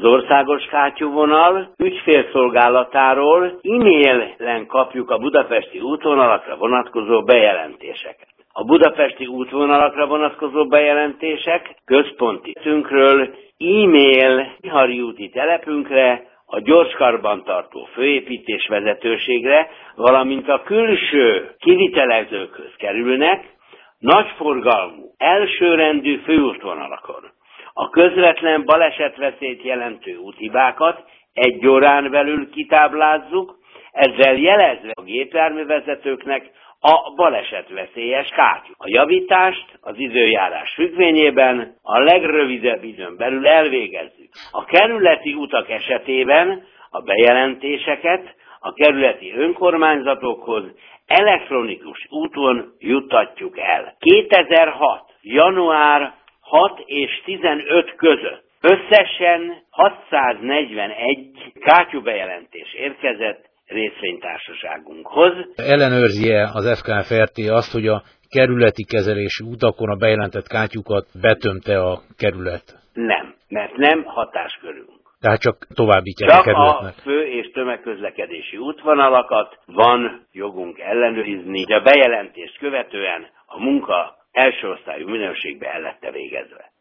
Az országos kátyúvonal ügyfélszolgálatáról e-mailen kapjuk a budapesti útvonalakra vonatkozó bejelentéseket. A budapesti útvonalakra vonatkozó bejelentések központi tünkről e-mail Bihari úti telepünkre, a gyorskarbantartó főépítés vezetőségre, valamint a külső kivitelezőkhöz kerülnek, nagyforgalmú, elsőrendű főútvonalakon. A közvetlen balesetveszélyt jelentő úthibákat 1 órán belül kitáblázzuk, ezzel jelezve a gépjárművezetőknek a balesetveszélyes kátyút. A javítást az időjárás függvényében a legrövidebb időn belül elvégezzük. A kerületi utak esetében a bejelentéseket a kerületi önkormányzatokhoz elektronikus úton juttatjuk el. 2006. január 6 és 15 között összesen 641 kátyúbejelentés érkezett részvénytársaságunkhoz. Ellenőrzi-e az FKFRT azt, hogy a kerületi kezelési utakon a bejelentett kátyúkat betömte a kerület? Nem, mert nem hatáskörünk. Tehát csak továbbítják a kerületnek. Csak a fő- és tömegközlekedési útvonalakat van jogunk ellenőrizni, de a bejelentést követően a munka első osztályú minőségben el lett végezve.